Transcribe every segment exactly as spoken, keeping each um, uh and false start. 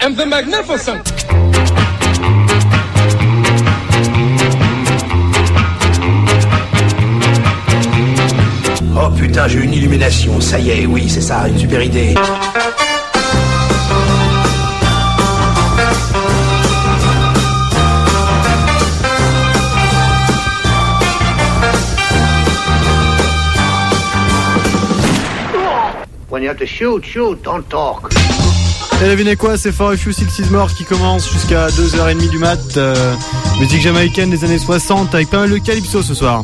and the Magnificent. Oh putain, j'ai une illumination, ça y est, oui, c'est ça, une super idée. When you have to shoot, shoot, don't talk. Et devinez quoi, c'est For A Few Six Is More qui commence jusqu'à deux heures trente du mat. Euh, musique jamaïcaine des années soixante avec pas mal de calypso ce soir.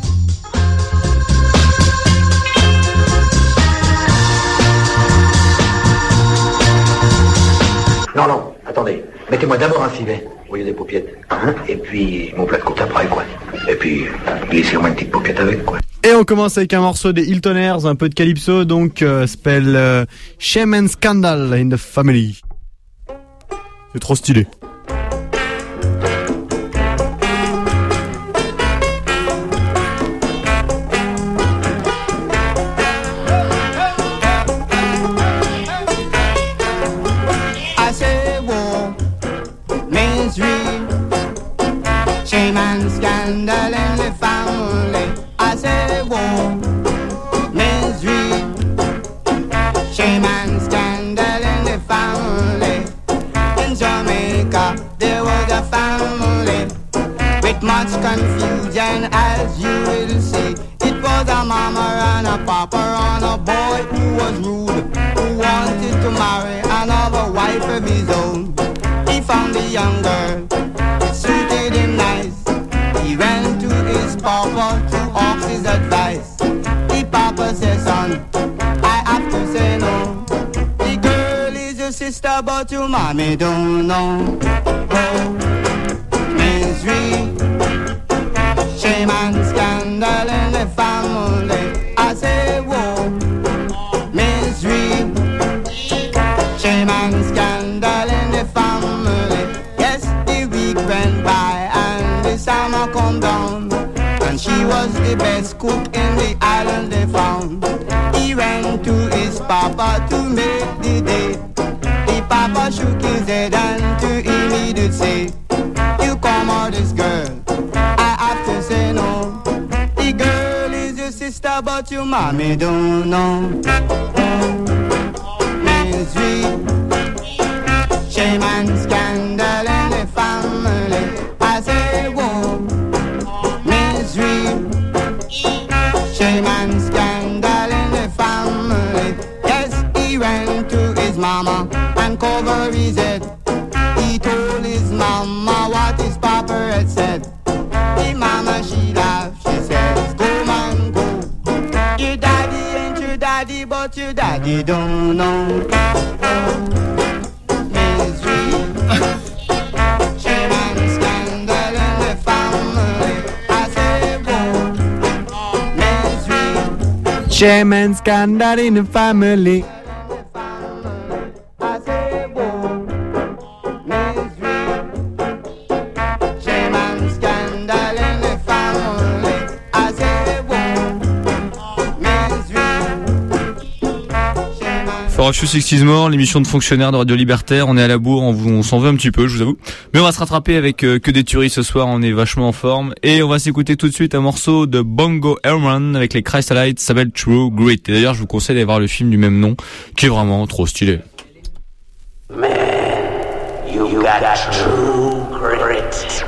Non, non, attendez. Mettez-moi d'abord un filet au lieu des paupiètes. Hein, et puis mon plat de côte après, quoi. Et puis glissez-moi une petite paupiette avec, quoi. Et on commence avec un morceau des Hiltoners, un peu de calypso, donc euh, s'appelle euh, Shame and Scandal in the Family. C'est trop stylé. Shame and scandal in the family. I say war, misery. Shame and scandal in the family. In Jamaica there was a family with much confusion, as you will see. It was a mama and a papa and a boy who was rude, who wanted to marry another wife of his own. He found a young girl, it suited him nice. He ran to his papa to ask his advice. The papa says, son, I have to say no. The girl is your sister, but your mommy don't know. Oh, misery, shame and scandal in the family. I say, whoa, misery, shame and scandal in the family. Yes, the week went by and the summer come down, and she was the best cook in the island they found. He ran to his papa to make the date. The papa shook his head and to him he did say, you come out this girl, I have to say no. The girl is your sister, but your mommy don't know. Misery, shame and scandal in the family. I say, whoa, misery, shame and scandal in the family. Yes, he ran to his mama and covered his head. He told his mama what his papa had said. The mama, she laughed, she says, go man, go. Your daddy ain't your daddy, but your daddy don't know. Misery, shame and scandal in the family. I say, whoa, misery, Shame and Scandal in the Family. I say, whoa, misery, shame and scandal in the family. I say, whoa, misery, shame and For A Few Six Is More, l'émission de fonctionnaires de Radio Libertaire. On est à la bourre, on, on s'en veut un petit peu, je vous avoue. Mais on va se rattraper avec euh, que des tueries ce soir, on est vachement en forme. Et on va s'écouter tout de suite un morceau de Bongo Herman avec les Chrysalites, ça s'appelle True Grit. Et d'ailleurs, je vous conseille d'aller voir le film du même nom, qui est vraiment trop stylé. Man, you got true grit.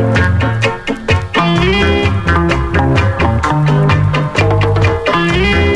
scandal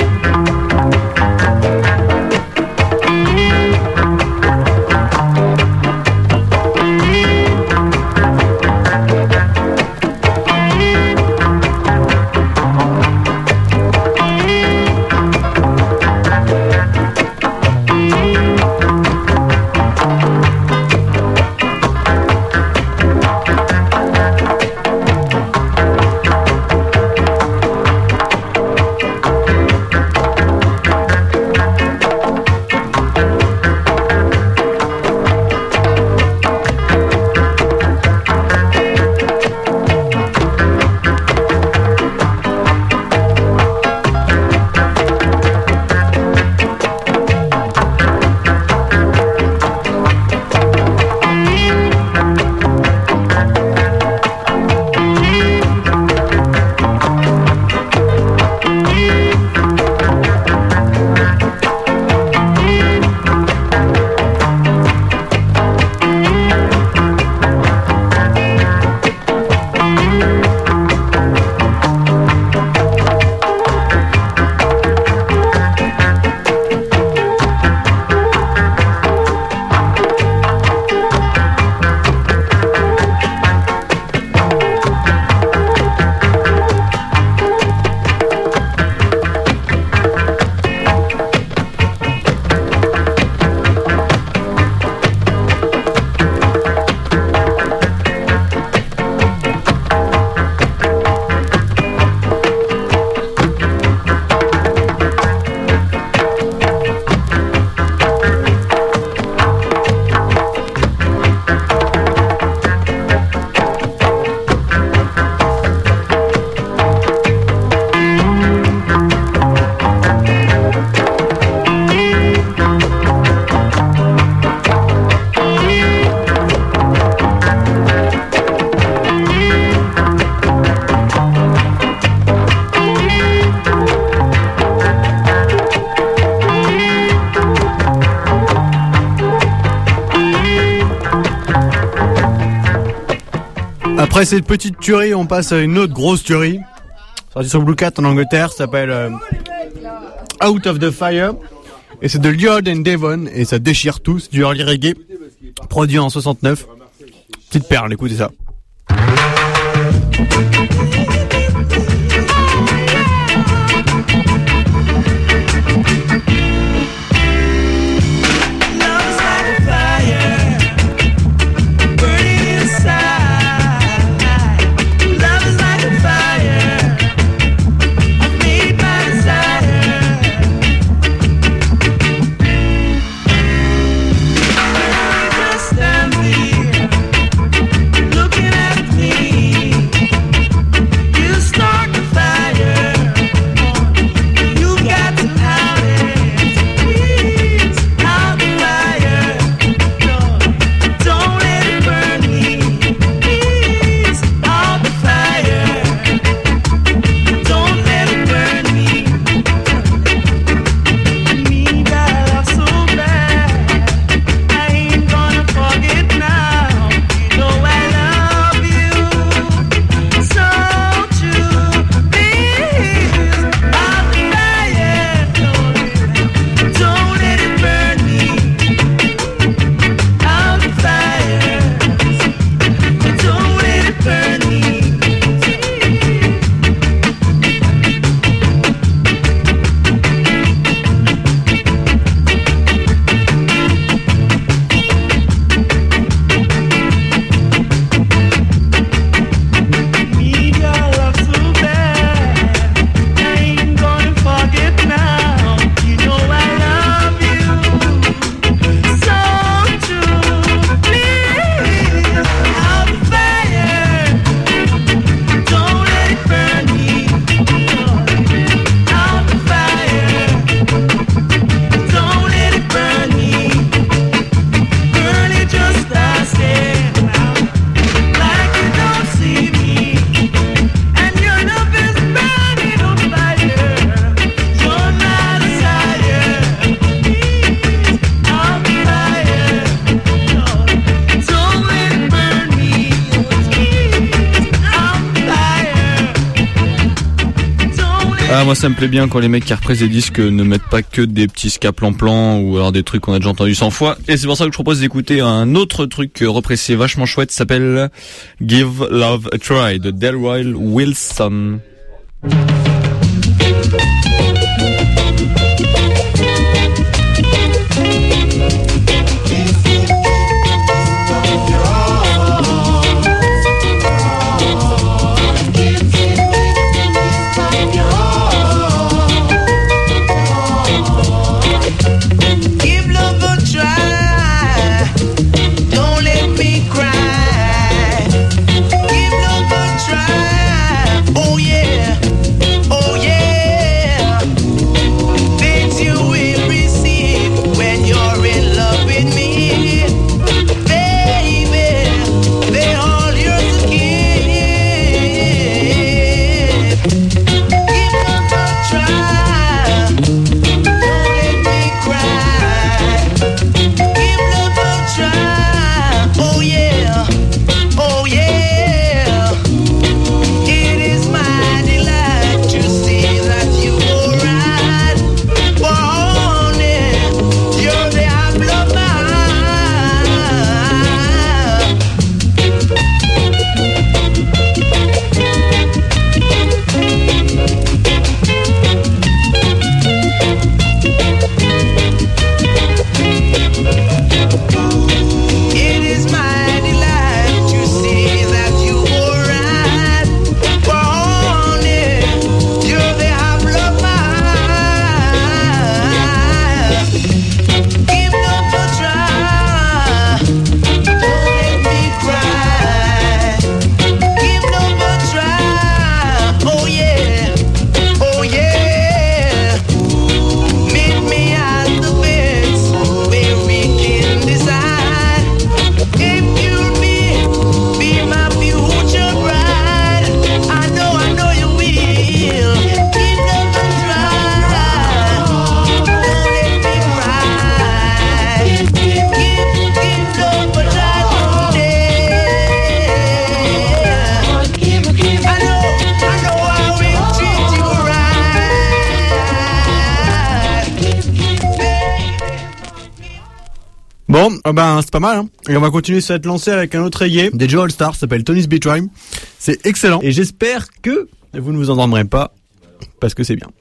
Après cette petite tuerie, on passe à une autre grosse tuerie. Sorti sur Blue Cat en Angleterre, ça s'appelle euh, Out of the Fire. Et c'est de Lloyd and Devon, et ça déchire tout, c'est du early reggae, produit en soixante-neuf. Petite perle, écoutez ça. Ah, moi ça me plaît bien quand les mecs qui reprennent des disques ne mettent pas que des petits ska plan-plan ou alors des trucs qu'on a déjà entendu cent fois. Et c'est pour ça que je propose d'écouter un autre truc repressé vachement chouette, ça s'appelle Give Love a Try de Delroy Wilson. Oh yeah, Bon, euh, ben c'est pas mal, hein. Et on va continuer cette lancée avec un autre reggae des Joe All Stars, ça s'appelle Tony's Beat Rhyme. C'est excellent et j'espère que vous ne vous endormirez pas parce que c'est bien.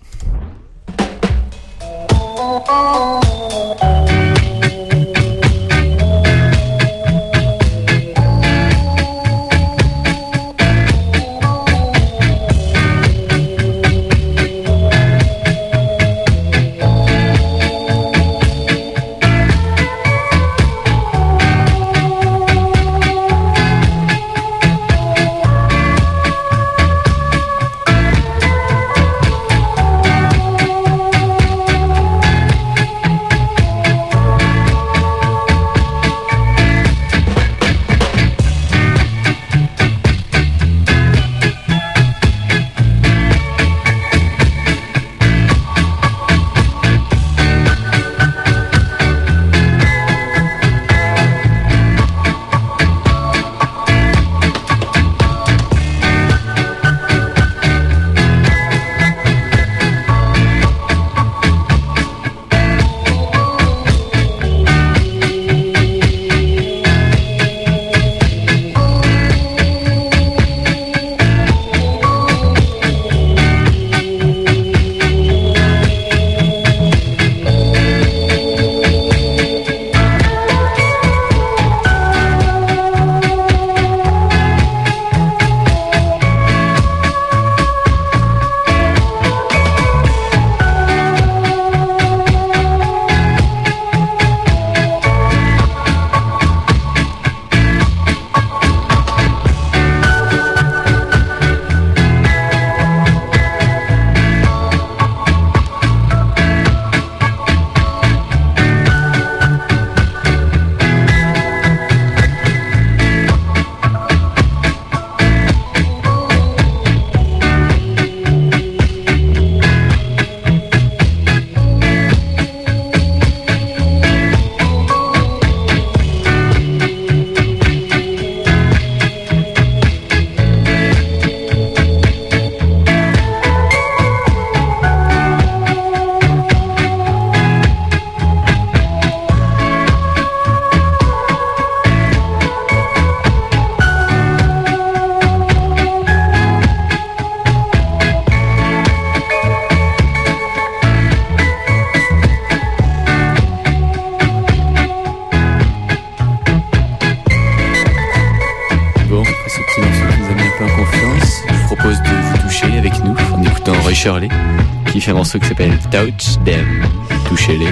Shirley qui fait un morceau qui s'appelle Touch Them, touchez-les.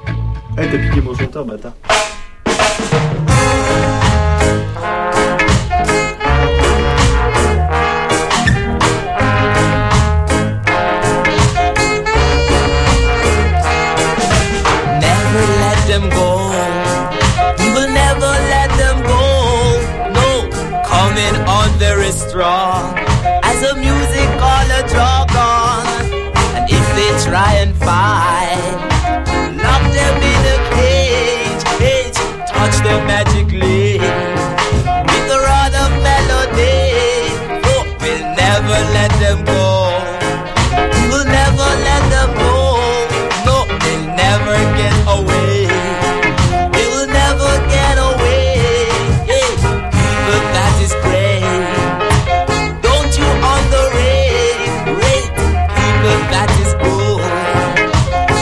Eh, t'as piqué mon chanteur, bâtard. Never let them go. You will never let them go. No, coming on very strong as a music all a drug on. And if they try and fight, lock them in a cage, cage, touch them magically with the rod of melody. Oh, we'll never let them go. We will never let them go. No, they'll never get away. They will never get away. Hey, but that is great. Don't you underrate, rate people that is good.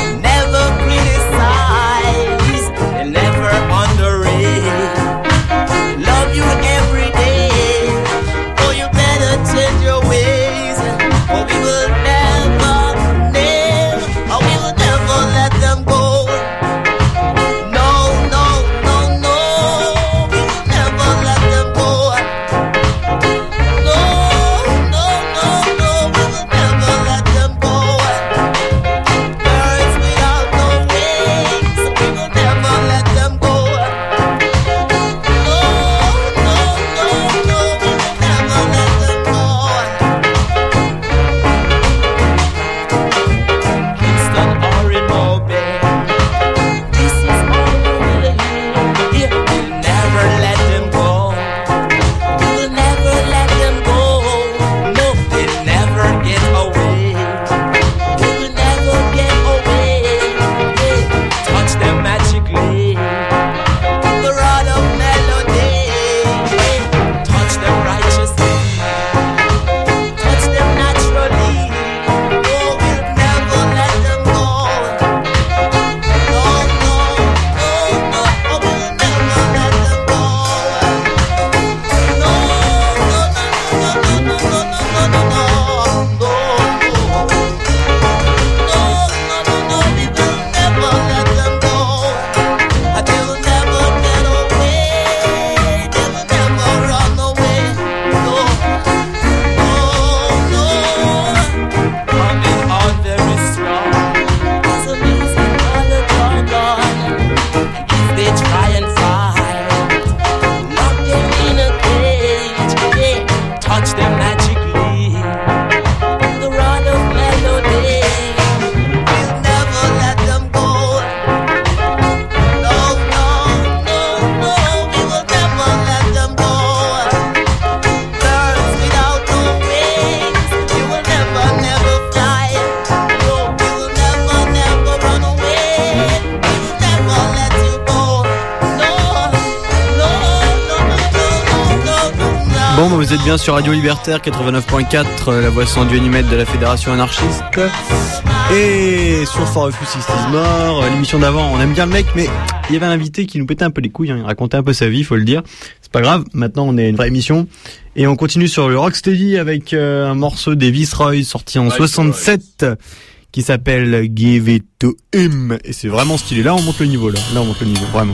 Bon, bah vous êtes bien sur Radio Libertaire quatre-vingt-neuf point quatre, la voix sans Dieu ni maître de la Fédération anarchiste. Et sur For a Few Sixties More, l'émission d'avant, on aime bien le mec, mais il y avait un invité qui nous pétait un peu les couilles, hein, il racontait un peu sa vie, faut le dire. C'est pas grave, maintenant on est une vraie émission. Et on continue sur le Rocksteady avec euh, un morceau des Viceroy sorti en soixante-sept qui s'appelle Give It To Him. Et c'est vraiment stylé. Là on monte le niveau, là. Là on monte le niveau, vraiment.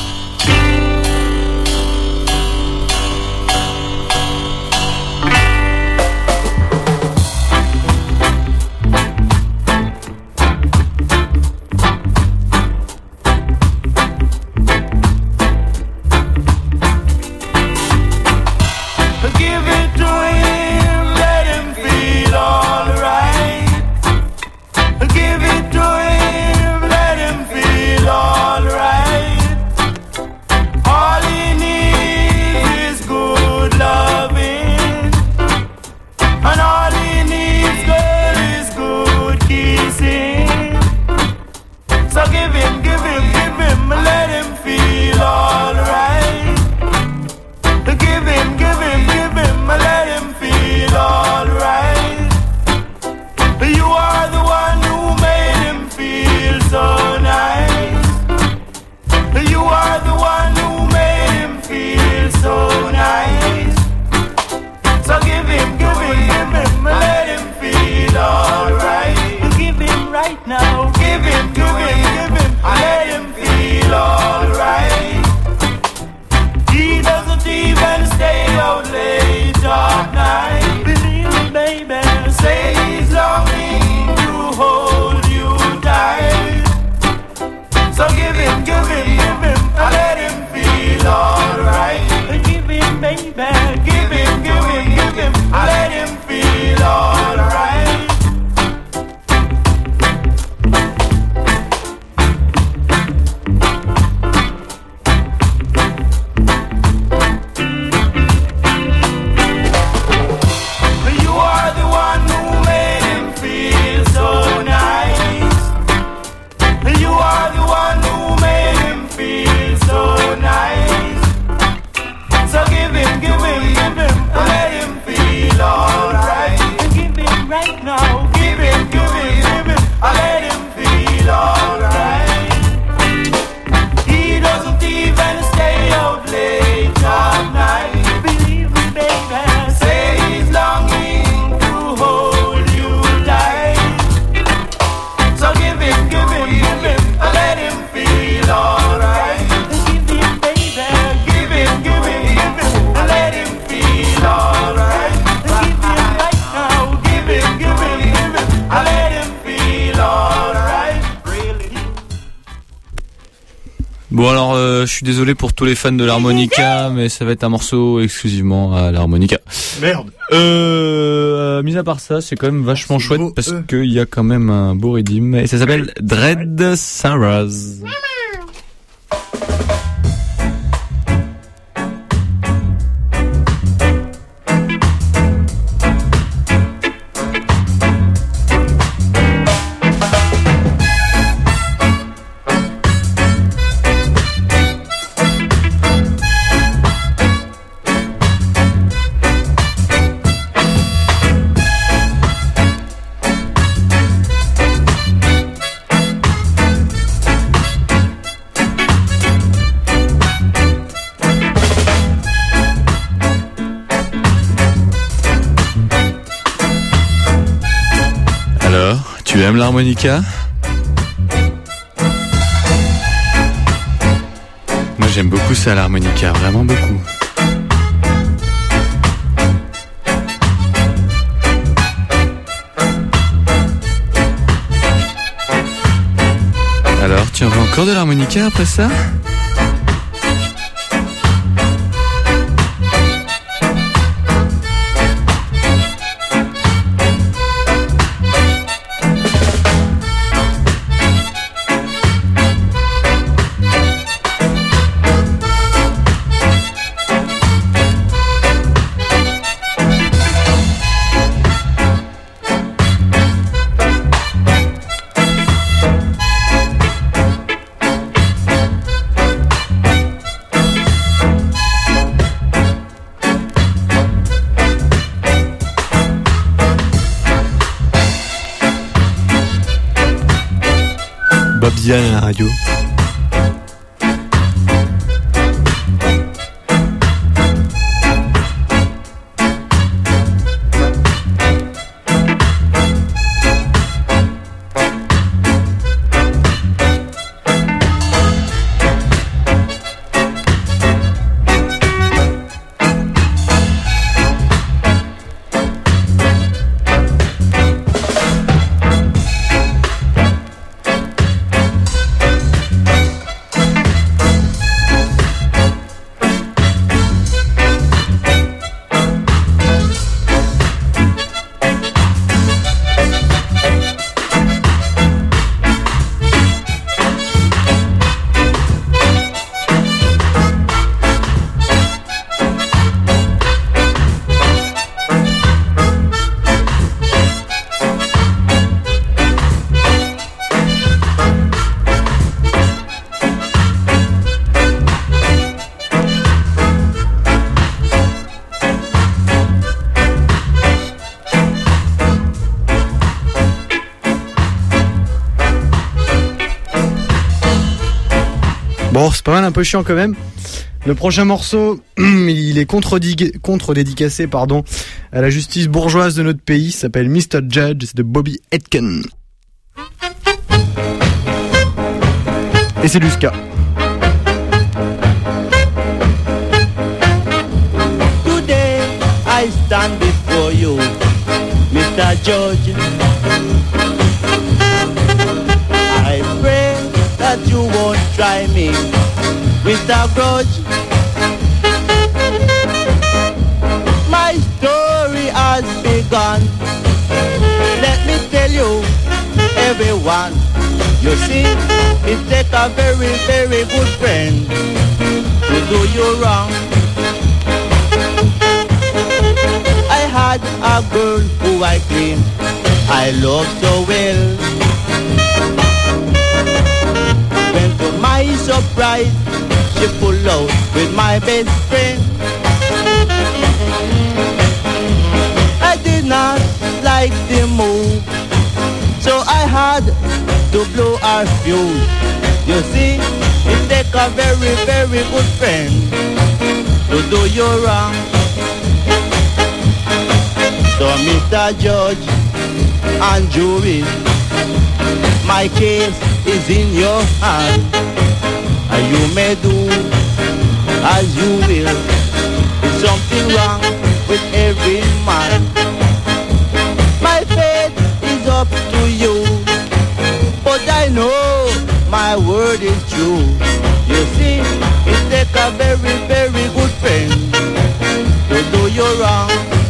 Bon alors euh, je suis désolé pour tous les fans de l'harmonica, mais ça va être un morceau exclusivement à l'harmonica. Merde. Euh, mis à part ça, c'est quand même vachement chouette beau, parce euh. qu'il y a quand même un beau rythme et ça s'appelle Dread Sarahs. Tu aimes l'harmonica ? Moi j'aime beaucoup ça l'harmonica, vraiment beaucoup. Alors, tu en veux encore de l'harmonica après ça ? Dylan à la radio. Bon, c'est pas mal, un peu chiant quand même. Le prochain morceau, il est contre-dédicacé pardon, à la justice bourgeoise de notre pays. Il s'appelle mister Judge, c'est de Bobby Etkin. Et c'est du ska. Today I stand before you, mister Judge. I pray that you won't try me with a grudge. My story has begun. Let me tell you, everyone, you see, it takes a very, very good friend to do you wrong. I had a girl who I claimed I loved so well. When to my surprise, she pulled out with my best friend. I did not like the move, so I had to blow our fuse. You see, it takes a very, very good friend to do you wrong. So mister Judge and jury, my case is in your hand, and you may do as you will. It's something wrong with every man. My fate is up to you, but I know my word is true. You see, it takes a very, very good friend to do you wrong.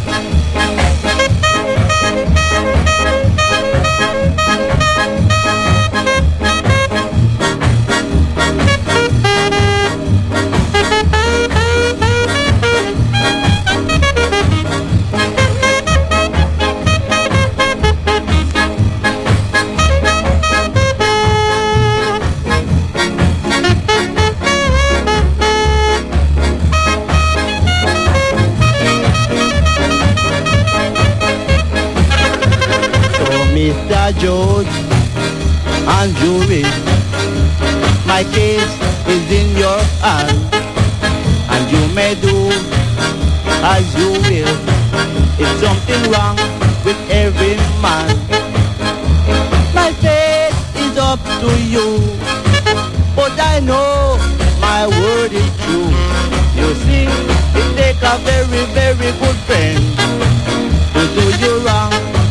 mister Judge and jury, my case is in your hand, and you may do as you will. It's something wrong with every man. My fate is up to you, but I know my word is true. You see, it takes a very, very good friend to do you wrong.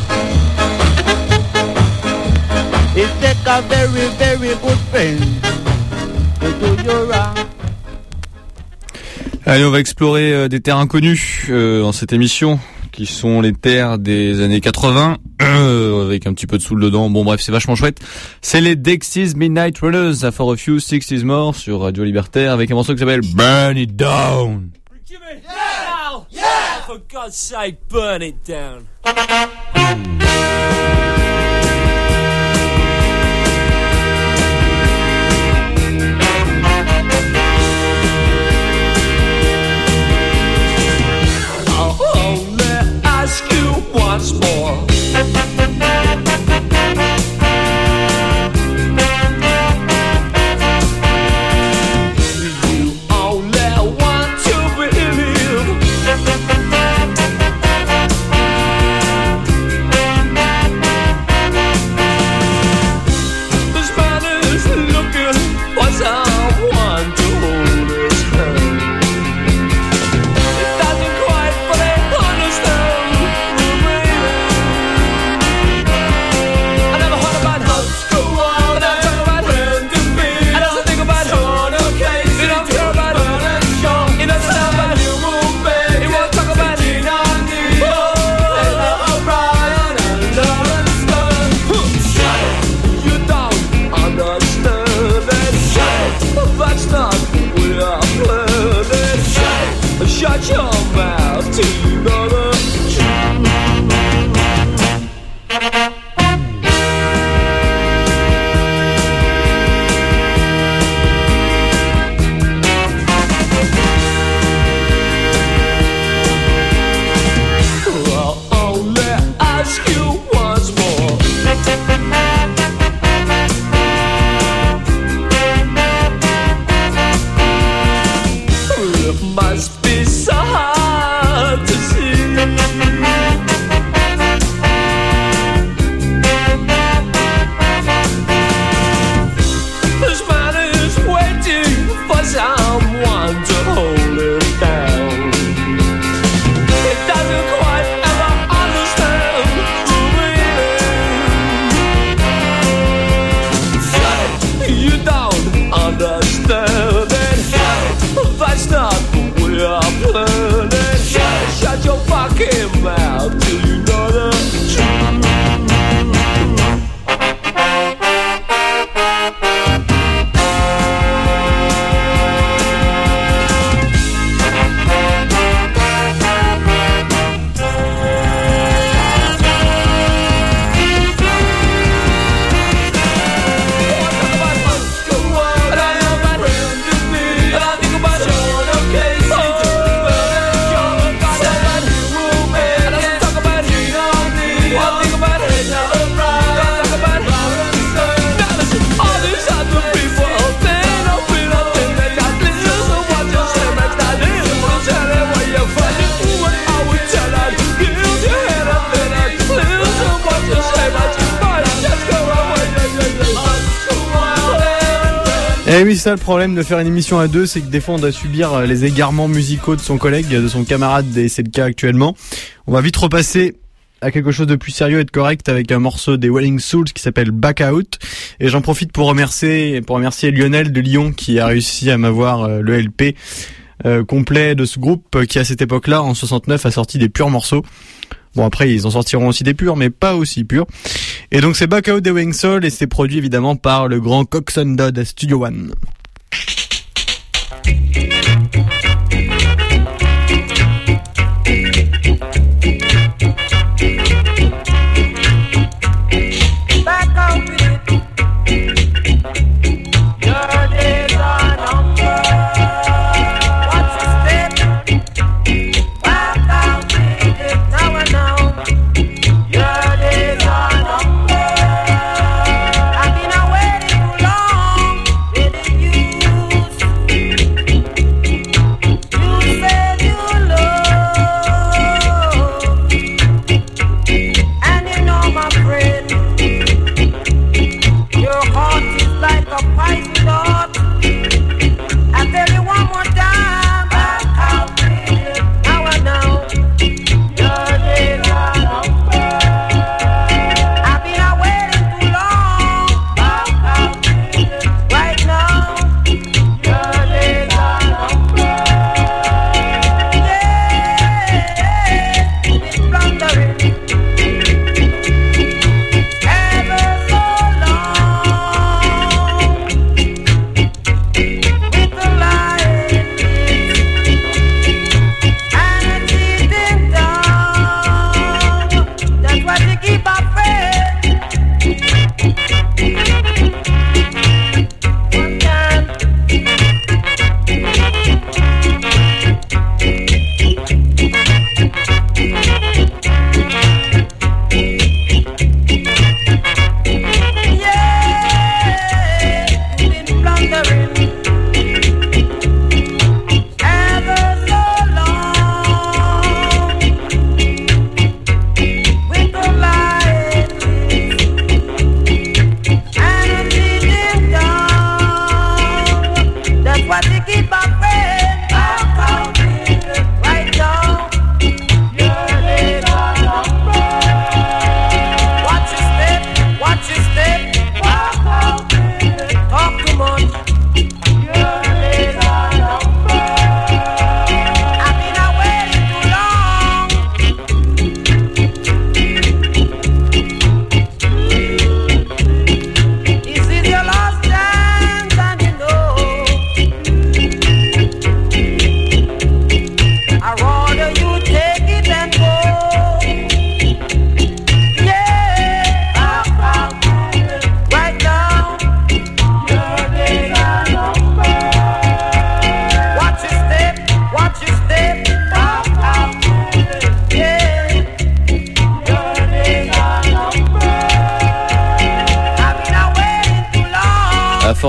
It takes a very, very good friend to do you wrong. Allez, on va explorer euh, des terres inconnues euh, dans cette émission, qui sont les terres des années quatre-vingts, euh, avec un petit peu de soul dedans. Bon bref, c'est vachement chouette. C'est les Dexys Midnight Runners, à For a Few Sixties More, sur Radio Libertaire, avec un morceau qui s'appelle Burn It Down. Yeah! Yeah! For God's sake, burn it down. Ask you once more. ask you once more. It must be so hard to see. This man is waiting for someone to hold him down. He doesn't quite ever understand the meaning. You don't understand it. That's not the way I planned it. Shut your fucking mouth till you know the truth. Et oui, c'est ça le problème de faire une émission à deux, c'est que des fois on doit subir les égarements musicaux de son collègue, de son camarade, et c'est le cas actuellement. On va vite repasser à quelque chose de plus sérieux et de correct avec un morceau des Wailing Souls qui s'appelle Back Out. Et j'en profite pour remercier, pour remercier Lionel de Lyon qui a réussi à m'avoir le L P euh, complet de ce groupe qui à cette époque-là, en soixante-neuf, a sorti des purs morceaux. Bon, après, ils en sortiront aussi des purs, mais pas aussi purs. Et donc, c'est Back Out des Wailing Souls et c'est produit évidemment par le grand Coxsone Dodd à Studio One. You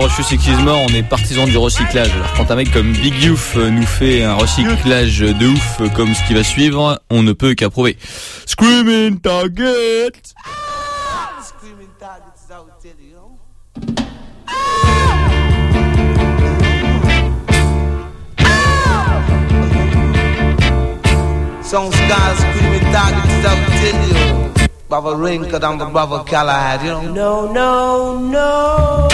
Rufus Six is More, on est partisan du recyclage. Alors quand un mec comme Big Youth nous fait un recyclage de ouf comme ce qui va suivre, on ne peut qu'approuver. Screaming Target. Screaming Target is out there, you know. Some guys screaming Target is out there, you know. Brother Rinka, I'm the brother Callahan, you know. No, no, no.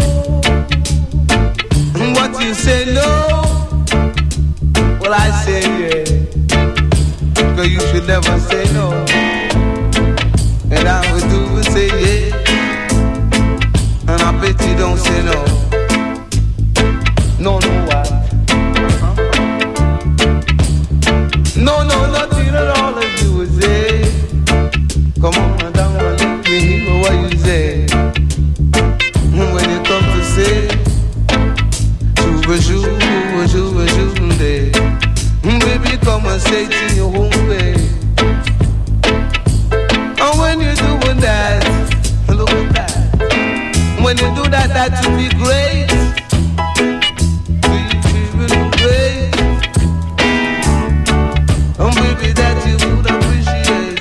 What you say, no? Well, I say, yeah. Cause you should never say no. And I would do is say, yeah. And I bet you don't say no. No, no, why? No, no, nothing at all I do is say. Come on, I don't want to let me hear what you say. When you come to say, Juba, Juba, Juba, Juba, day. Baby, come and say it in your own way. And when you're doing that, look at that. When you do that, that will be great. It will be great. And baby, that you would appreciate.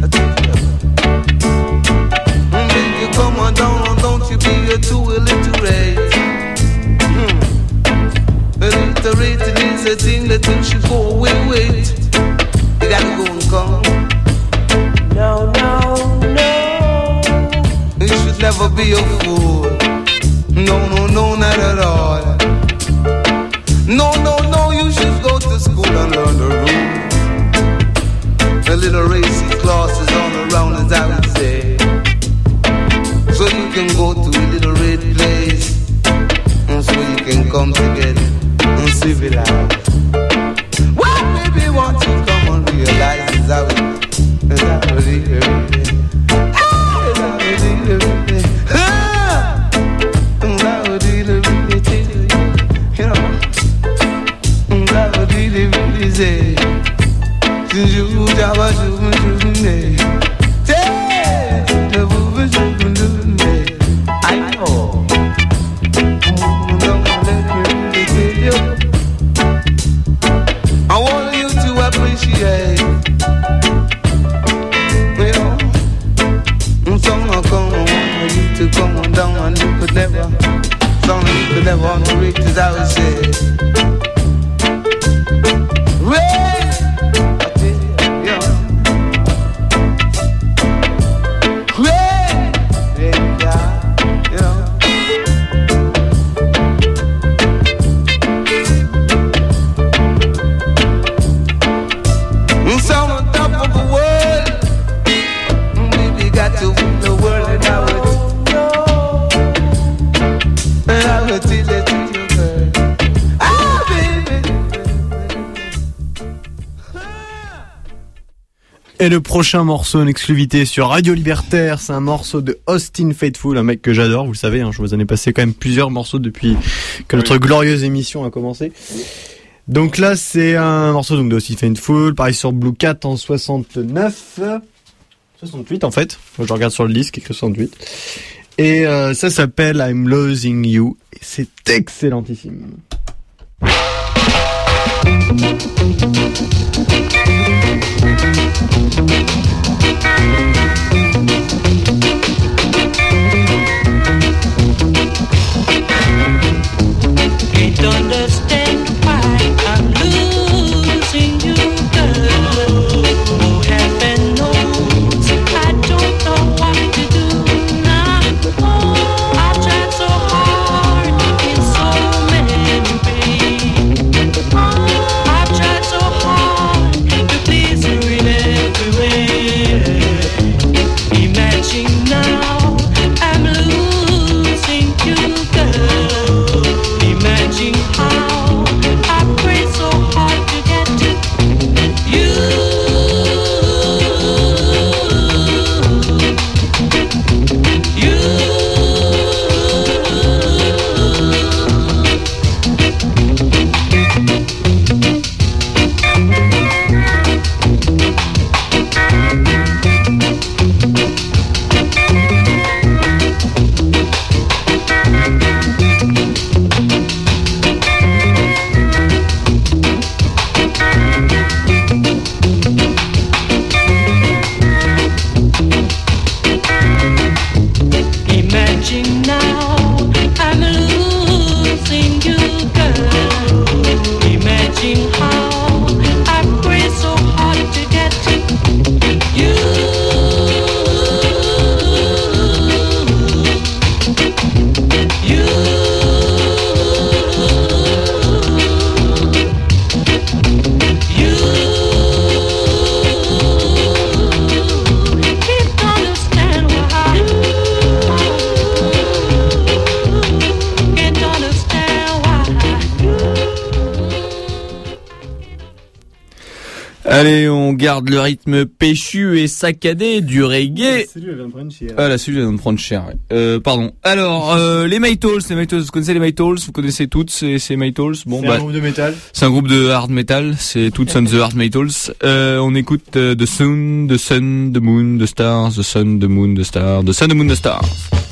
Come on down, don't you be a too illiterate. Hmm. Illiterate is a thing that you should go away with. You gotta go and come. No, no, no. You should never be a fool. No, no, no, not at all. No, no, no, you should go to school and learn the rules. A little racy classes all around, as I would say. So you can go to a little red place, and so you can come together and civilize. Well, baby, won't you come and realize is how it is, how it is, is how it is, how it is, you know, how it is, you Java, you, you, I know. I want you to appreciate. You know, so I come, I want you to come on down, and you could never, something you could never underrate, as I would say. Ray, I tell you, yeah. Ray, yeah, you know. So on top of the world, baby, got to win the world, and I would, and I would tell it to you, girl. Ah, baby. Et le prochain morceau en exclusivité sur Radio Libertaire, c'est un morceau de Austin Faithful, un mec que j'adore, vous le savez, hein, je vous en ai passé quand même plusieurs morceaux depuis que notre glorieuse émission a commencé. Donc là, c'est un morceau donc d'Austin Faithful, pareil sur Blue Cat en soixante-neuf, soixante-huit en fait. Je regarde sur le disque, écrit soixante-huit. Et euh, ça s'appelle I'm Losing You. Et c'est excellentissime. Can't understand why I'm losing you, girl. Oh, heaven knows I don't know what to do now. I've tried so hard in so many ways. I've tried so hard to please you in every way. Allez, on garde le rythme péchu et saccadé du reggae. Ah, la celui-là vient de prendre cher. Ouais. Euh, pardon. Alors, euh, les Maytals, les Maytals, vous connaissez les Maytals? Vous connaissez toutes ces, ces Maytals? Bon, c'est bah, un groupe de métal. C'est un groupe de hard metal. C'est toutes on the hard Maytals. Euh, on écoute euh, The Sun, The Sun, The Moon, The Stars, The Sun, The Moon, The Stars, The Sun, The Moon, The Stars.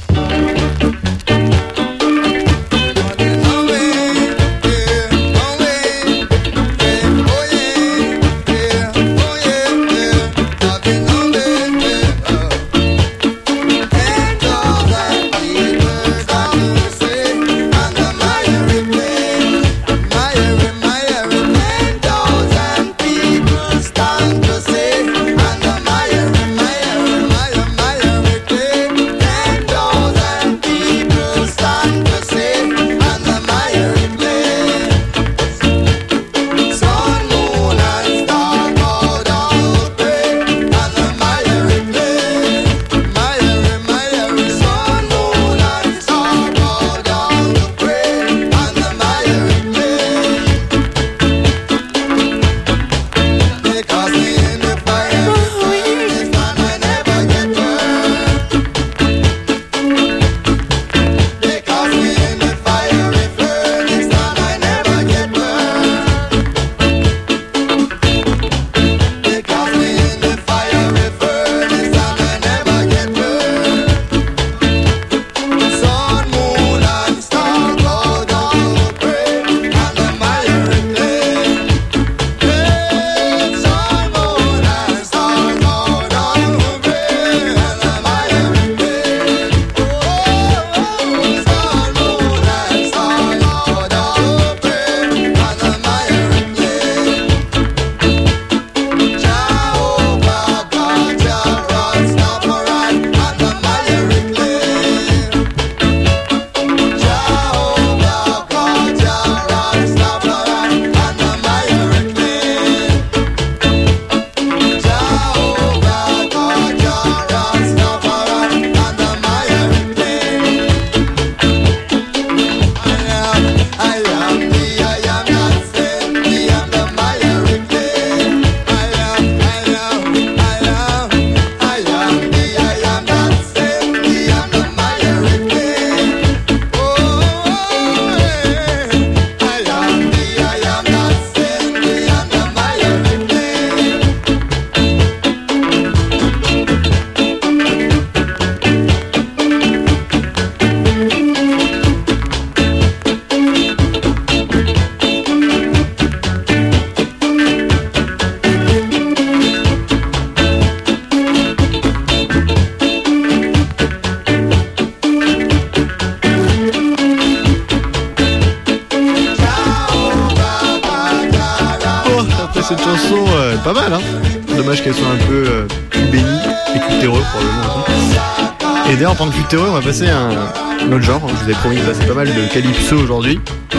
Pas mal, hein. Dommage qu'elle soit un peu euh, plus bénie et cultéreux probablement aussi. Et d'ailleurs, en tant que cultéreux, on va passer à un, un autre genre. Je vous avais promis de passer pas mal de calypso aujourd'hui.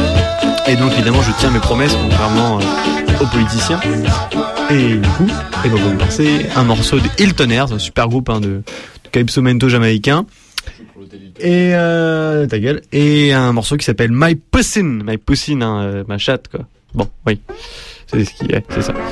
Et donc évidemment, je tiens mes promesses, contrairement euh, aux politiciens. Et du coup, et donc, on va passer un morceau de Hiltoners, un super groupe hein, de, de calypso mento jamaïcain. Et euh, ta gueule. Et un morceau qui s'appelle My Pussin, My Pussin, hein, euh, ma chatte quoi. Bon, oui, c'est ce qui est, c'est ça.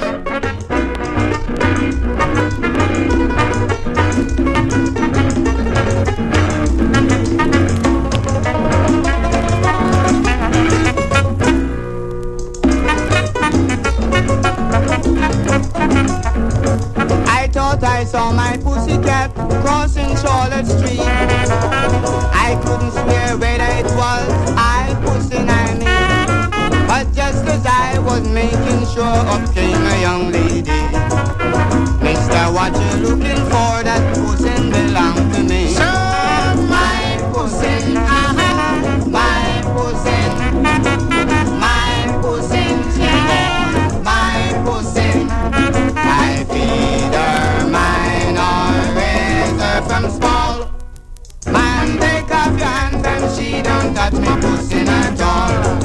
I saw my pussycat crossing Charlotte Street. I couldn't swear whether it was I pussy I mean, but just as I was making sure up came a young lady. Mister, what you looking for? That pussy belong to me. So my pussy, uh-huh, my pussy, my pussy, she born my pussy. I feed her mine or raise her from small. Man, take off your hand and she don't touch me pussy at all.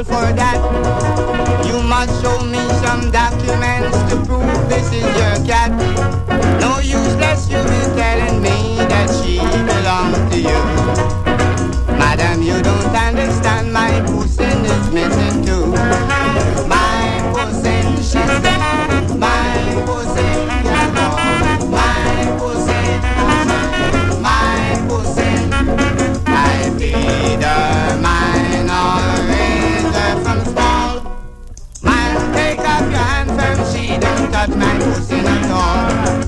fall for that. You must show me some documents to prove this is your cat. No useless, you be telling me that she belongs to you. Madam, you don't understand, my pussy is missing too. My pussy, she said, my pussy, my pussy, my pussy. I feed her mine or raise her from small. Man, take off your hand from she don't touch my pussy at all.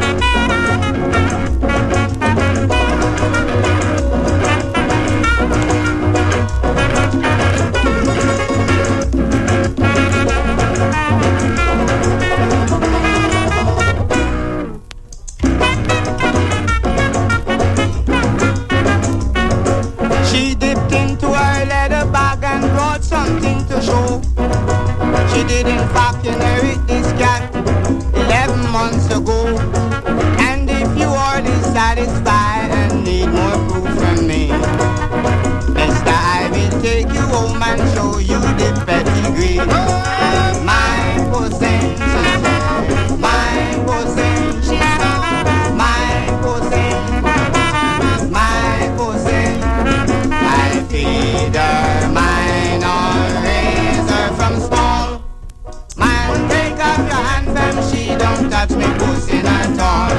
She did in fact inherit this cat eleven months ago. And if you are dissatisfied and need more proof from me, Mister, I will take you home and show you the pedigree. My pussy, my pussy, my pussy, my pussy. I feed her mine or raise her from small. Man, take off your hand from she don't touch me pussy at all.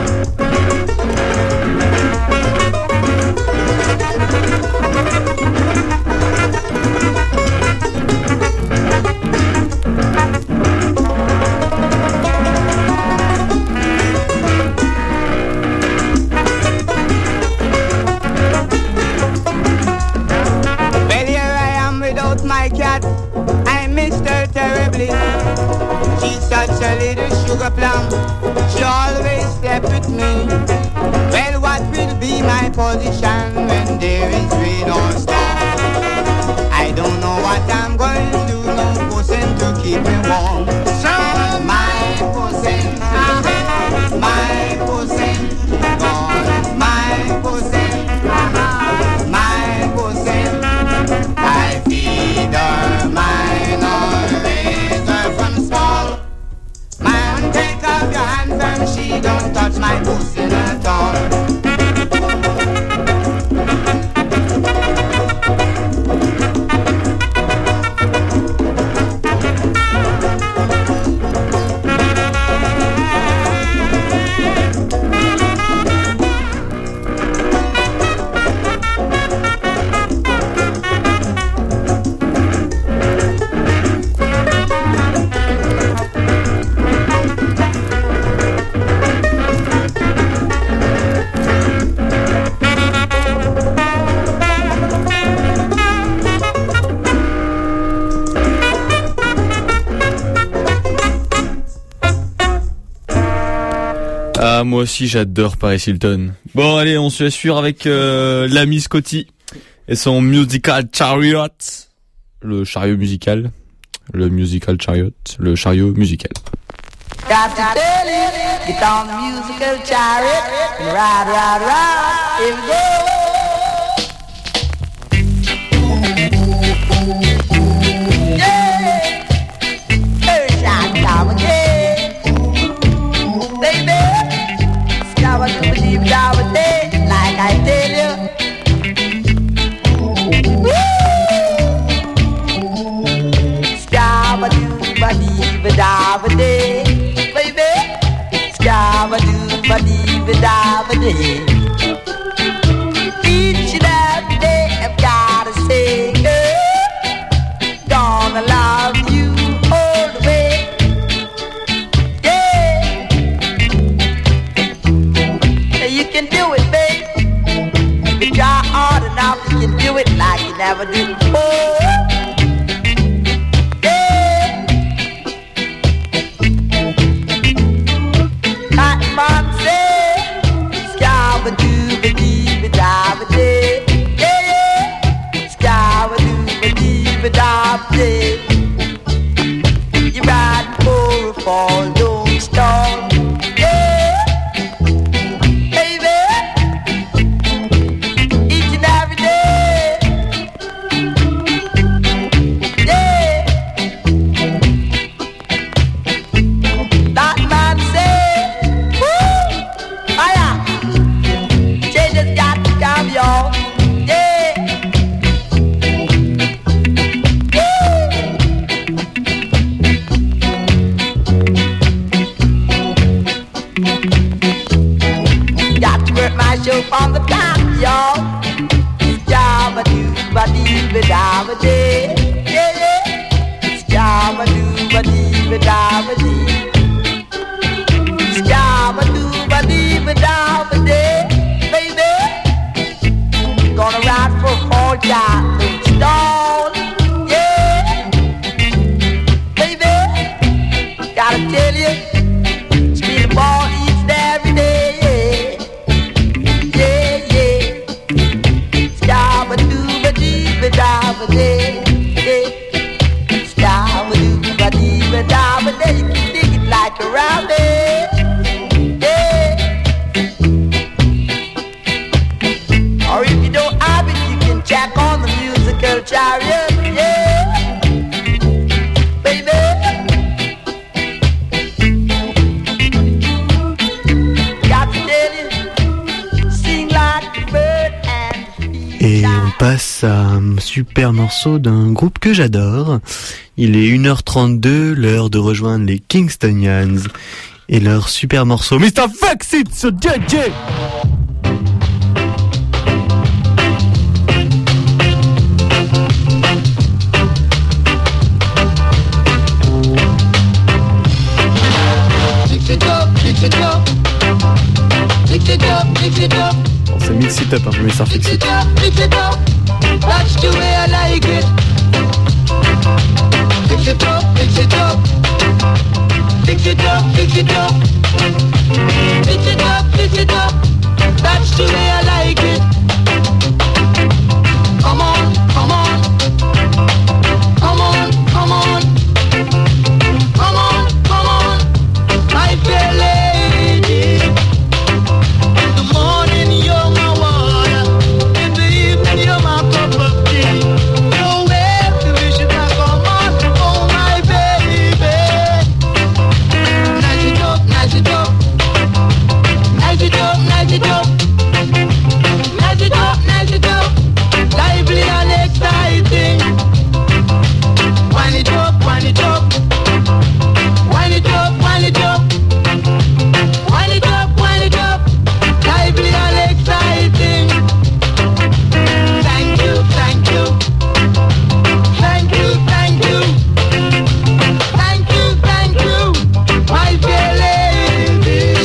Well, here I am without my cat. I missed her terribly. She's such a little sugar plum. She always slept with me. Well, what will be my position when there is rain or storm? I don't know what I'm going to do. No pussy to keep me warm. So my pussy, my pussy, gone. My pussy, my pussy. I feed her mine or raise her from small. Man, take off your hand from she don't touch my pussy at all. Ah, moi aussi j'adore Paris Hilton. Bon allez, on se laisse suivre avec euh, l'ami Scotty et son Musical Chariot, le chariot musical, le Musical Chariot, le chariot musical. Got to tell you, get on the musical chariot and ride, ride, ride. Here we go. Like I tell you, Scabba-doo-ba-dee-ba-da-ba-day, baby. Scabba-doo-ba-dee-ba-da-ba-day. Each and every day I've gotta say, girl, gonna love you all the way. Yeah, you can do it, babe. If you try hard enough, you can do it like you never did before. You ride for a fall, don't stop. Yeah, baby, each and every day. Yeah. passe à un super morceau d'un groupe que j'adore. Il est une heure trente-deux, l'heure de rejoindre les Kingstonians et leur super morceau mister Fix It sur J J. Bon, c'est Mix It Up, hein, mister Fix It. That's the way I like it. Fix it up, fix it up. Fix it up, fix it up. Fix it up, fix it up. That's the way I like it. Come on, come on. Come on, come on. Come on, come on. My fair lady. In the morning you're my water. In the evening you're my cup of tea. No way to wish it back on my, oh my baby. Nice it up, nice it up. Nice it up, nice it up. Nice it up, nice it up. Lively and exciting. Wind it up, wind it up. Wind it up, wind it up. Wind it up, wind it up. Lively and exciting. Thank you, thank you. Thank you, thank you. Thank you, thank you. My fair lady.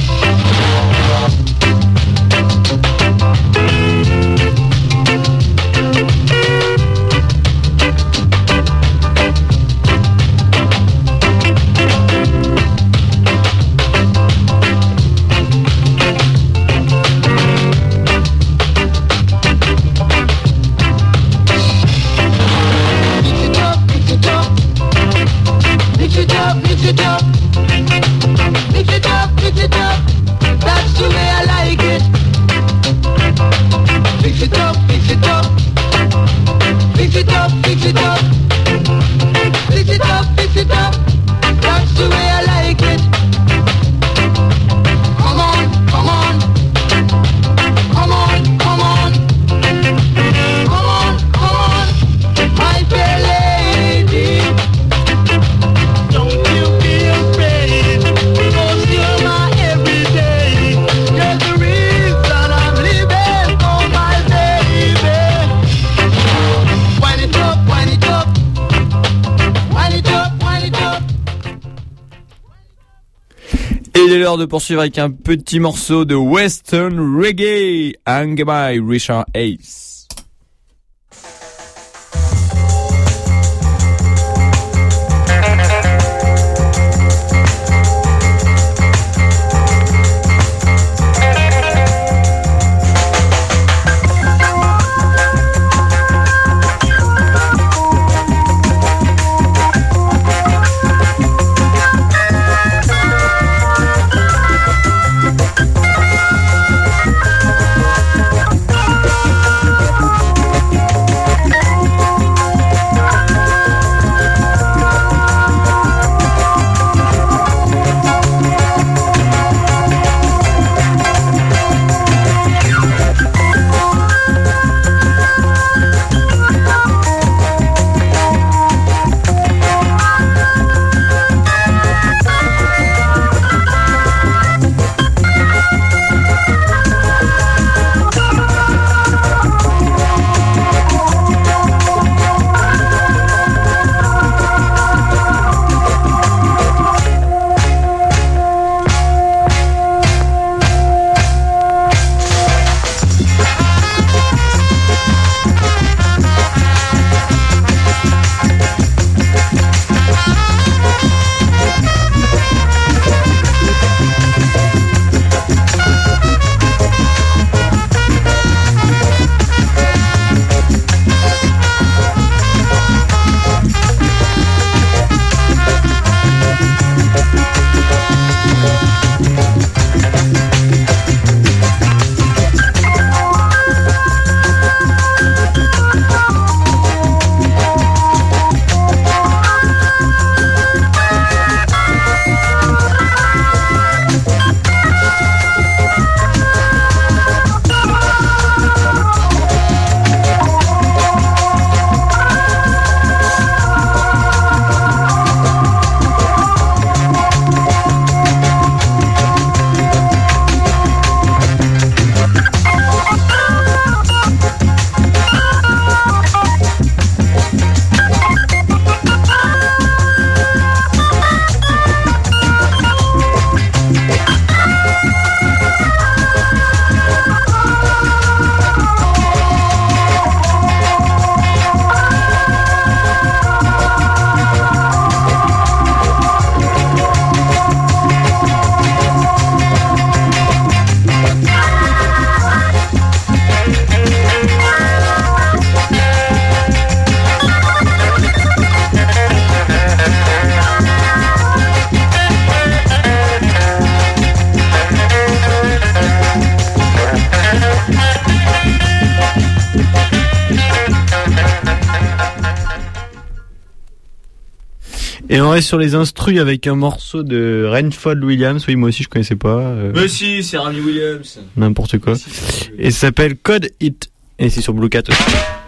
Mix it up, mix it up. Mix it up, mix it up. Mix it up, that's the way I like it. Mix it up, mix it up. Mix it up, mix it up. Mix it up, mix it up. That's the way I like it. Come on, come on. Come on, come on. Come on, come on. My fair lady. Don't you be afraid, because you're my everyday. You're the reason I'm living, oh my baby. Wind it up, wind it up. Wind it up, wind it up. Et il est l'heure de poursuivre avec un petit morceau de Western Reggae, Hang by Richard Hayes. Thank Et on reste sur les instrus avec un morceau de Renford Williams. Oui, moi aussi je connaissais pas. Euh... Mais si, c'est Rami Williams. N'importe quoi. Si, et ça s'appelle Code It. Et c'est sur Blue Cat aussi.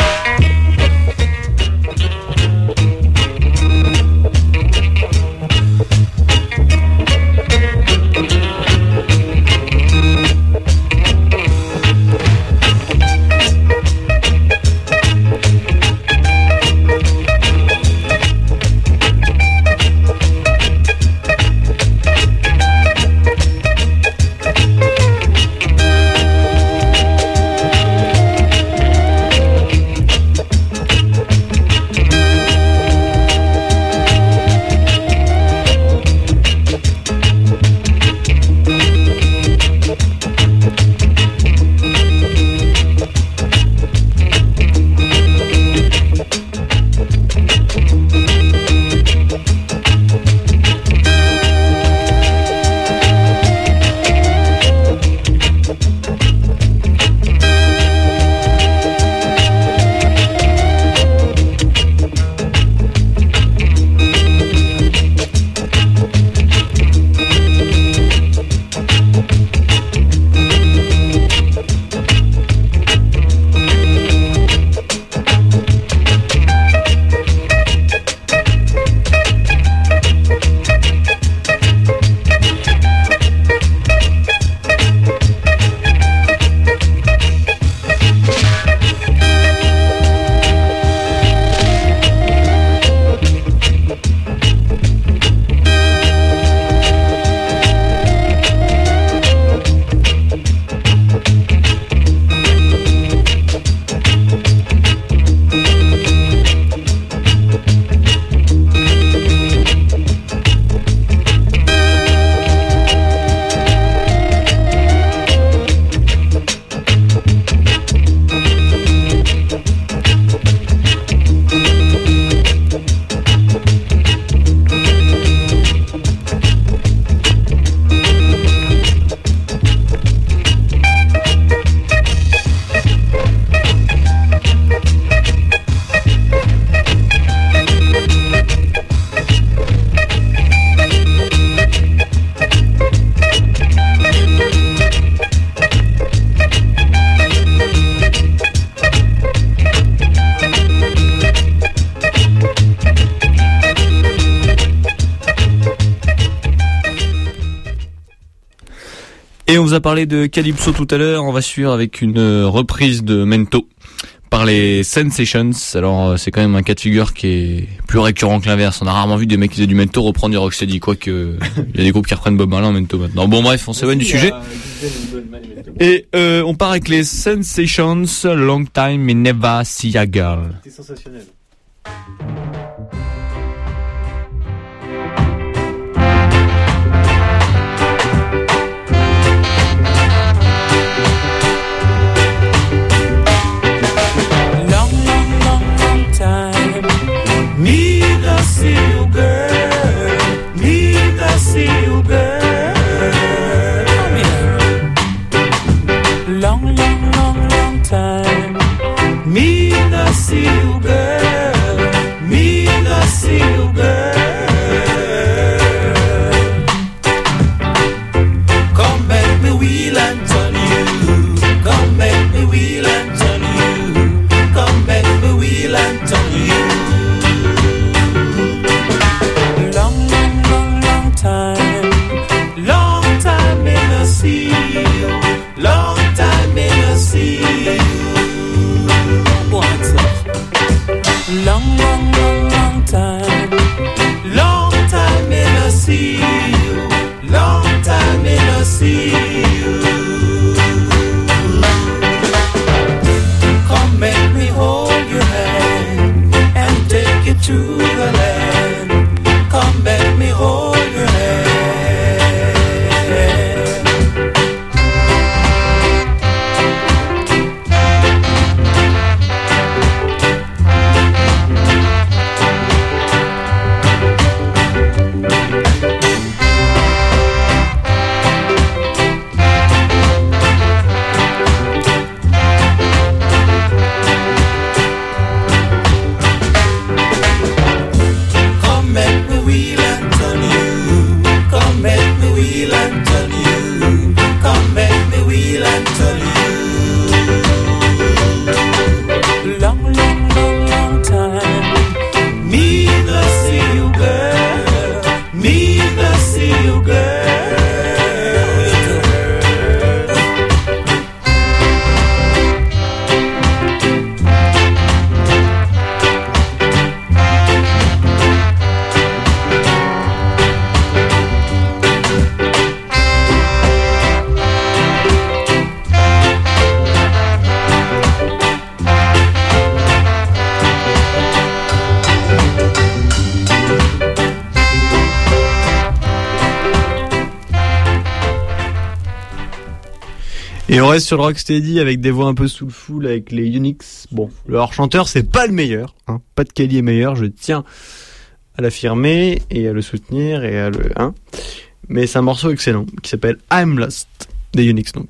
Et on vous a parlé de Calypso tout à l'heure, on va suivre avec une reprise de Mento par les Sensations. Alors c'est quand même un cas de figure qui est plus récurrent que l'inverse. On a rarement vu des mecs qui faisaient du Mento reprendre du Rocksteady, quoique il y a des groupes qui reprennent Bob Marley en Mento maintenant. Bon bref, on s'éloigne du sujet. Et euh, on part avec les Sensations, Long Time Me Never See a Girl. C'est sensationnel. See you, girl. Need to see you, girl. Come here. Long, long, long, long time. Me to see you, girl. Me to see you, girl. Come make me wheel and turn you. Come make me wheel and turn you. Come make me wheel and turn you. Long time in a see you. What's up? Long, long, long, long time. Et on reste sur le rocksteady avec des voix un peu soulful avec les Unix. Bon, leur chanteur c'est pas le meilleur, hein. Pas de Kelly est meilleur, je tiens à l'affirmer et à le soutenir et à le, hein. Mais c'est un morceau excellent qui s'appelle I'm Lost des Unix donc.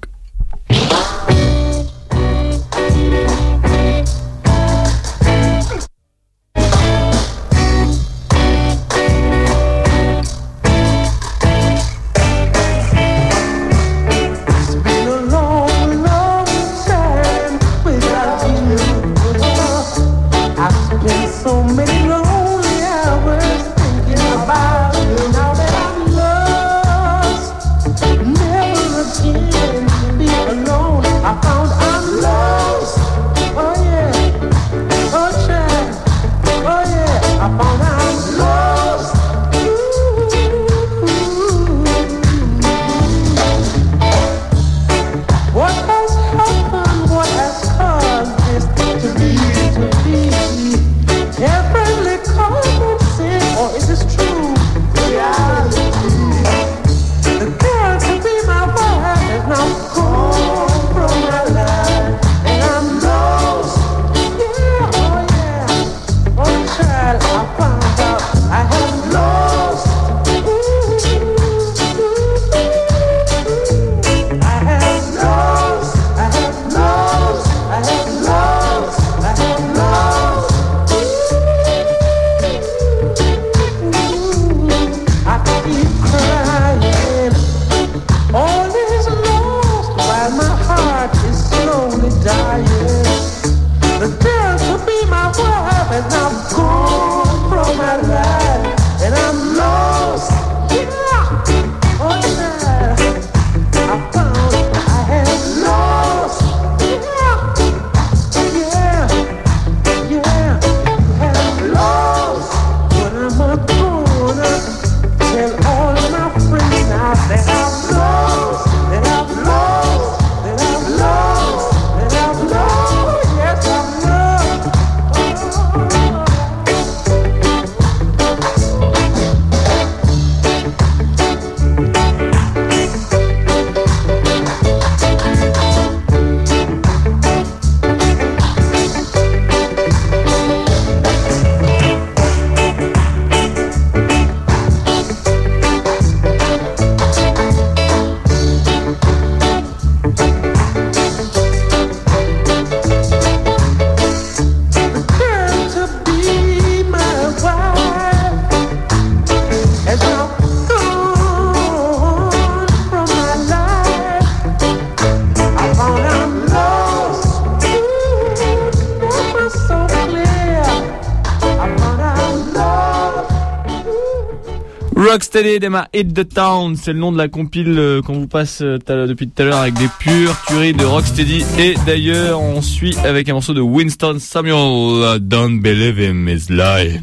Rocksteady de ma Hit the Town, c'est le nom de la compile euh, qu'on vous passe euh, depuis tout à l'heure avec des pures tueries de Rocksteady. Et d'ailleurs, on suit avec un morceau de Winston Samuel, Don't Believe Him Is Lying.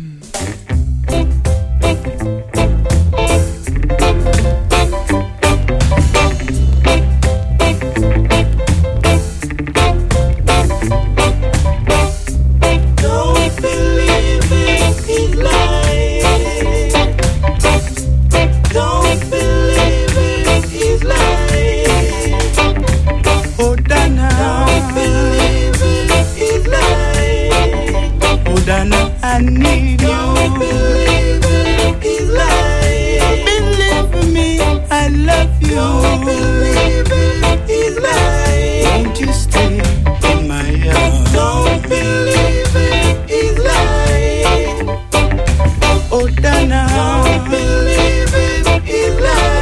I need you. Don't believe it, he's lying. Believe me, I love you. Don't believe it, he's lying. Won't you stay in my arms? Don't believe it, he's lying. Oh, Dana. Don't believe it, he's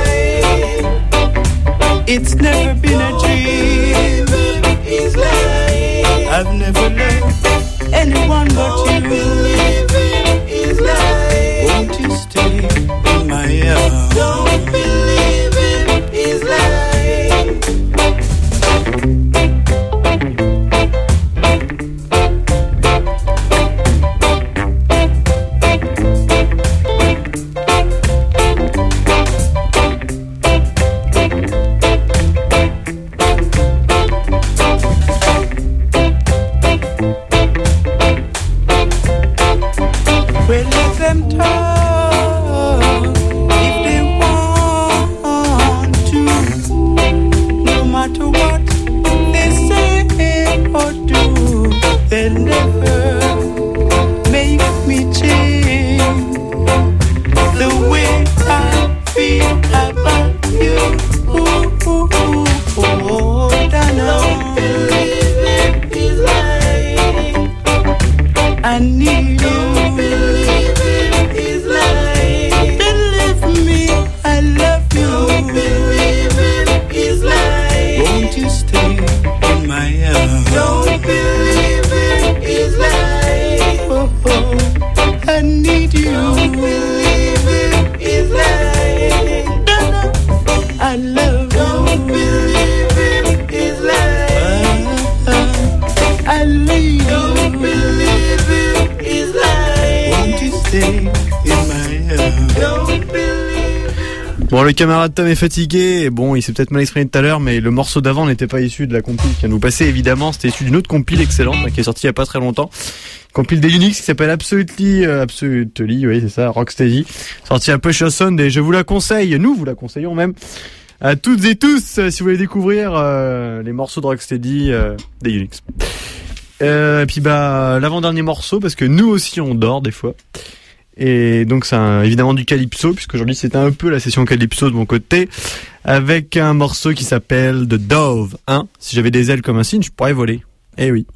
lying. It's never been a dream. Don't believe it, he's lying. I've never loved anyone but you. Don't believe it, he's lying. Won't you stay in my arms? Don't believe it, he's lying. Well, let them talk if they want to. No matter what Don't believe it is lying. I love. Don't believe it is lying. I leave. Don't believe it is lying. Won't you stay in my heart? Don't believe. Bon, le camarade Tom est fatigué, et bon, il s'est peut-être mal exprimé tout à l'heure, mais le morceau d'avant n'était pas issu de la compile qui vient de nous passer, évidemment, c'était issu d'une autre compile excellente, qui est sortie il y a pas très longtemps. Compile des Unix qui s'appelle Absolutely, euh, Absolutely, oui, c'est ça, Rocksteady. Sortie un peu chassonne, et je vous la conseille, nous vous la conseillons même, à toutes et tous, euh, si vous voulez découvrir, euh, les morceaux de Rocksteady, euh, des Unix. Euh, et puis bah, l'avant-dernier morceau, parce que nous aussi on dort des fois. Et donc c'est un, évidemment du Calypso, puisque aujourd'hui c'était un peu la session Calypso de mon côté, avec un morceau qui s'appelle The Dove. Hein, si j'avais des ailes comme un cygne, je pourrais voler. Eh oui.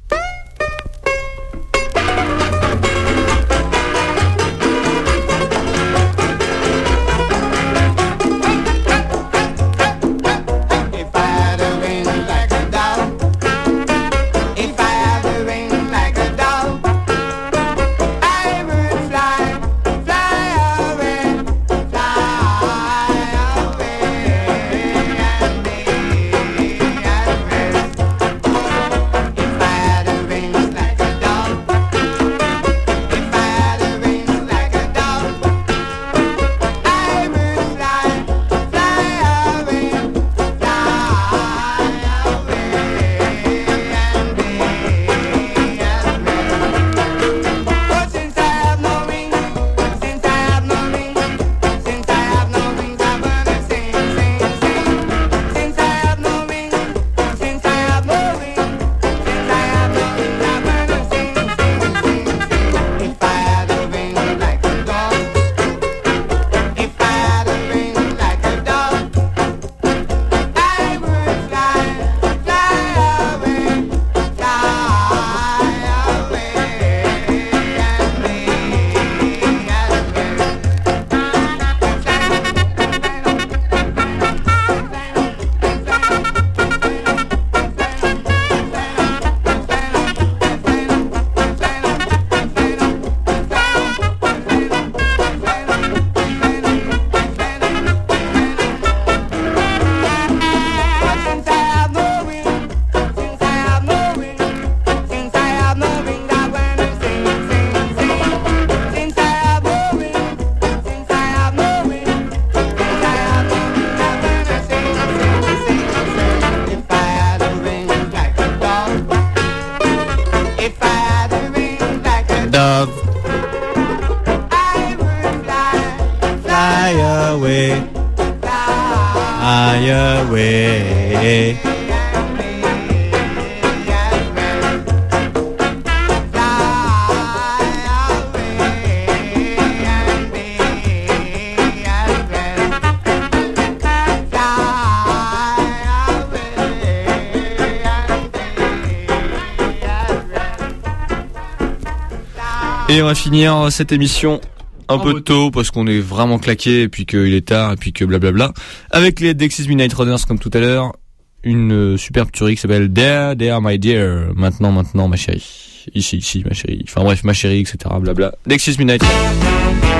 Et on va finir cette émission un peu tôt parce qu'on est vraiment claqué et puis qu'il est tard et puis que blablabla avec les Dexys Midnight Runners comme tout à l'heure, une superbe tuerie qui s'appelle There, There My Dear, maintenant, maintenant ma chérie, ici, ici ma chérie, enfin bref ma chérie, etc. Blabla. Dexys Midnight Runners.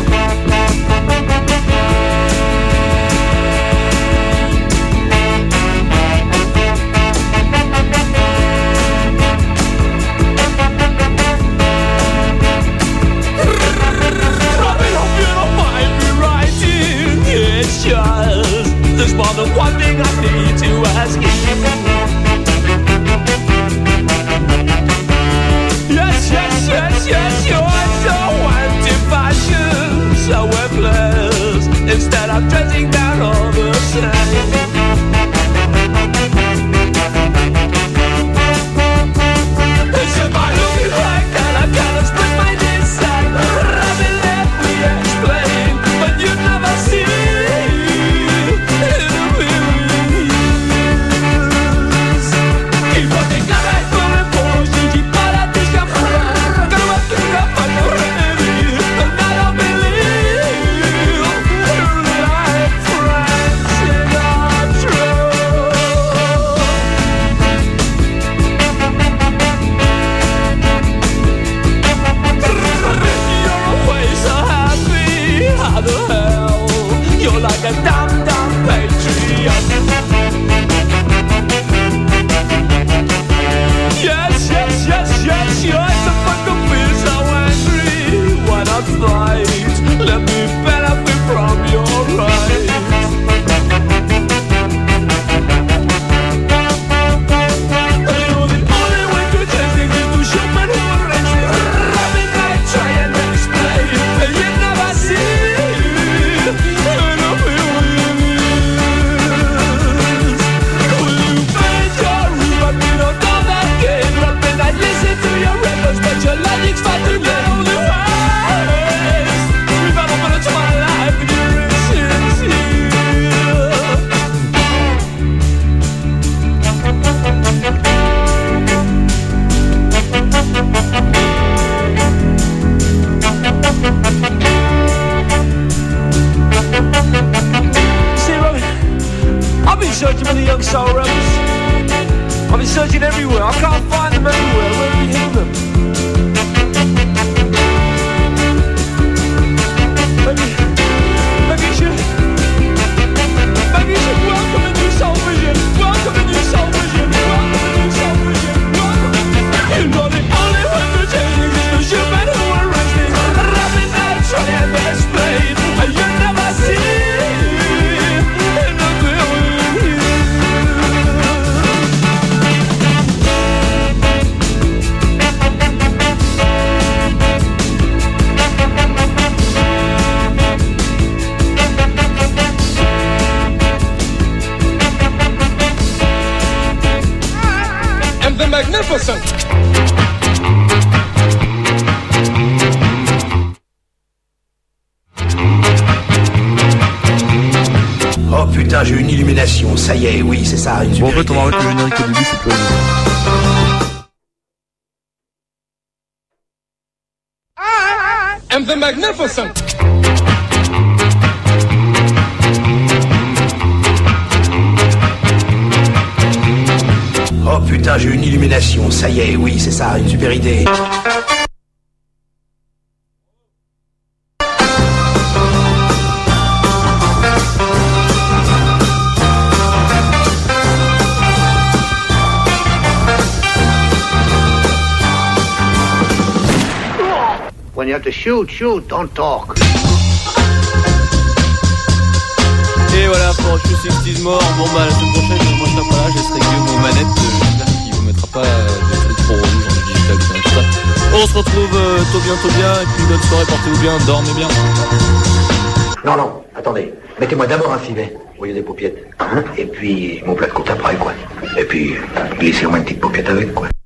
There's more than one thing I need to ask you. Yes, yes, yes, yes, you're so undefined. magnificent. Oh putain, j'ai une illumination, ça y est, oui, c'est ça, une Bon, en super fait, on va arrêter le générique au début, c'est plus rigolo. And the magnificent. Oh putain, j'ai une illumination, ça y est, oui, c'est ça, une super idée. When you have to shoot, shoot, don't talk. Et voilà, pour Shoot sixties More, bon bah la semaine prochaine, moi je serai pas là, je laisserai Guillaume aux manettes, j'espère qu'il vous mettra pas euh, des trucs trop relous, genre du digital, tout ça. On se retrouve euh, tôt bien, tôt bien, et puis bonne soirée, portez-vous bien, dormez bien. Non, non, attendez, mettez-moi d'abord un filet, au lieu des paupiètes, hein, et puis mon plat de côte après, quoi. Et puis, glissez-moi une petite paupiette avec, quoi.